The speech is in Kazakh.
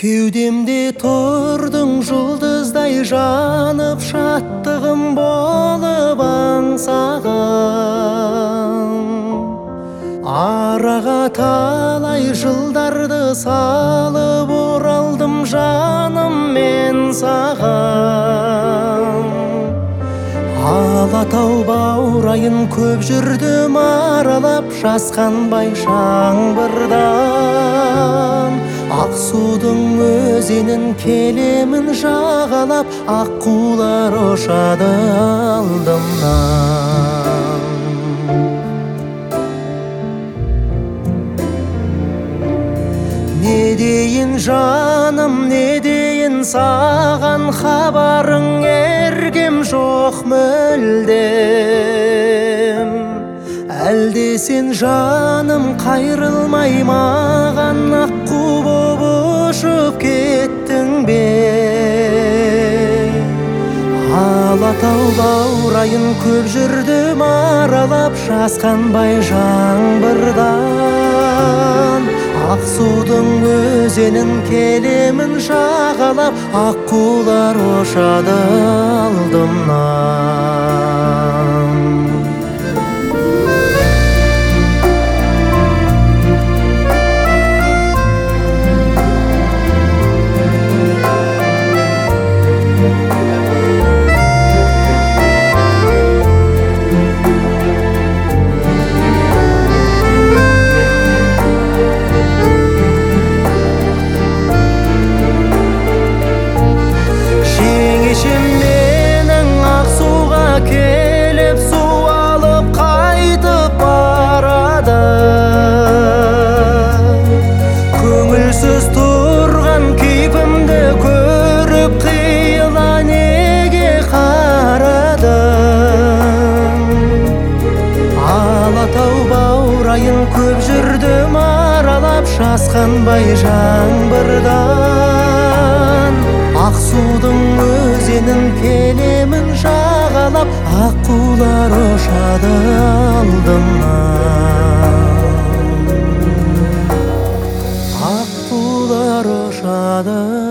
Кеудемде тұрдың жұлдыздай жанып, шаттығым болып аңсаған. Араға талай жылдарды салып, оралдым жаным мен саған. Алатау баурайын көп жүрдім аралап, жасқанбай жаңбырдан. Ақсудың өзенін келемін жағалап, аққулар ұшады алдымнан. Не дейін жаным, не дейін саған, хабарың ергем жоқ мүлдем. Әлде сен жаным қайрылмай маған, аққу боп ұшып кеттің бе? Алатау баурайын көп жүрдім аралап, жасқанбай жаңбырдан. Ақсудың өзенін келемін жағалап, аққулар ұшады алдымнан. Келіп су алып қайтып барады. Көңілсіз тұрған кейпімді көріп, қиыла неге қарадың? Алатау баурайын көп жүрдім аралап, жасқанбай жаңбырдан. Ақсудың өзенін келемін жағалап, аққулар ұшады алдымнан. Аққулар ұшады